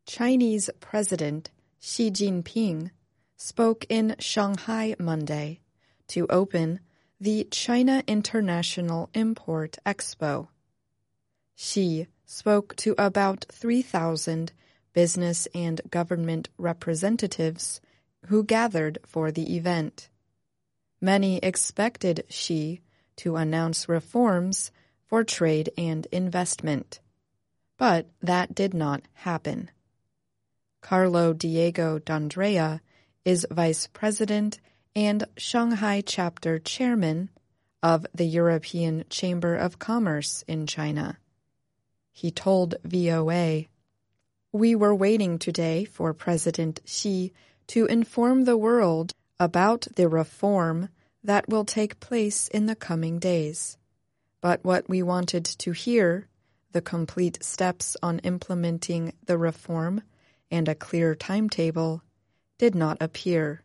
Chinese President Xi Jinping spoke in Shanghai Monday to open the China International Import Expo. Xi spoke to about 3,000 business and government representatives who gathered for the event. Many expected Xi to announce reforms for trade and investment, but that did not happen. Carlo Diego D'Andrea is Vice President and Shanghai Chapter Chairman of the European Chamber of Commerce in China. He told VOA, "We were waiting today for President Xi to inform the world about the reform that will take place in the coming days. But what we wanted to hear, the complete steps on implementing the reform and a clear timetable, did not appear."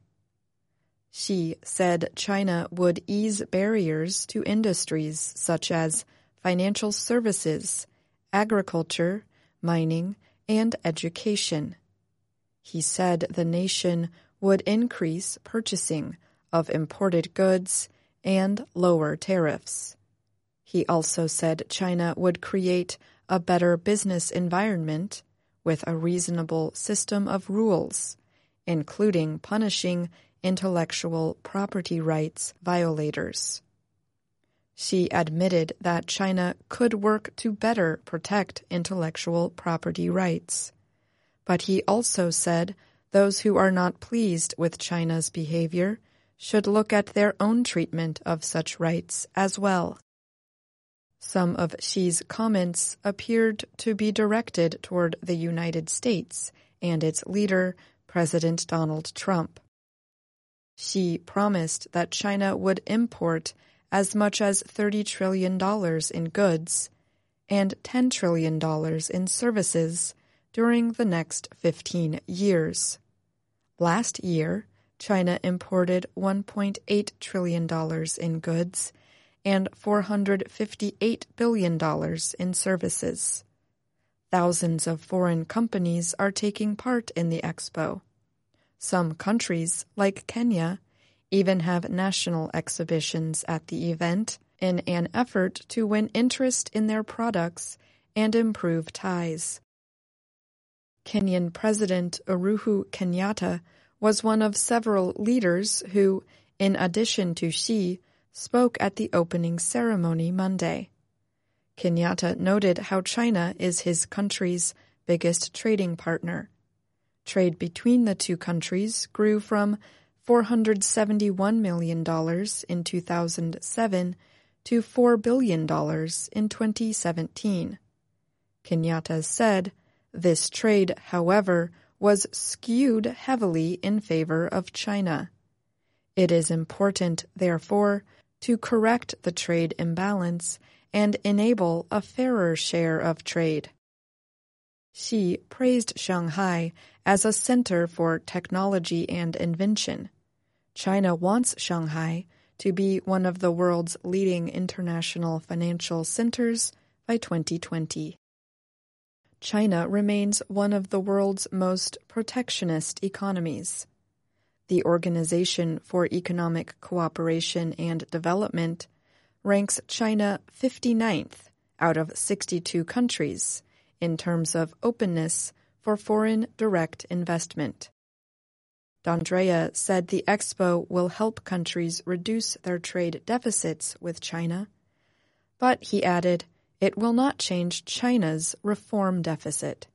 Xi said China would ease barriers to industries such as financial services, agriculture, mining, and education. He said the nation would increase purchasing of imported goods and lower tariffs. He also said China would create a better business environment with a reasonable system of rules, including punishing intellectual property rights violators. Xi admitted that China could work to better protect intellectual property rights, but he also said those who are not pleased with China's behavior should look at their own treatment of such rights as well. Some of Xi's comments appeared to be directed toward the United States and its leader, President Donald Trump. Xi promised that China would import as much as $30 trillion in goods and $10 trillion in services during the next 15 years. Last year, China imported $1.8 trillion in goods and $458 billion in services. Thousands of foreign companies are taking part in the expo. Some countries, like Kenya, even have national exhibitions at the event in an effort to win interest in their products and improve ties. Kenyan President Uhuru Kenyatta was one of several leaders who, in addition to Xi, spoke at the opening ceremony Monday. Kenyatta noted how China is his country's biggest trading partner. Trade between the two countries grew from $471 million in 2007 to $4 billion in 2017. Kenyatta said, this trade, however, was skewed heavily in favor of China. It is important, therefore, to correct the trade imbalance and enable a fairer share of trade. Xi praised Shanghai as a center for technology and invention. China wants Shanghai to be one of the world's leading international financial centers by 2020. China remains one of the world's most protectionist economies. The Organization for Economic Cooperation and Development ranks China 59th out of 62 countries in terms of openness for foreign direct investment. D'Andrea said the expo will help countries reduce their trade deficits with China, but he added, it will not change China's reform deficit.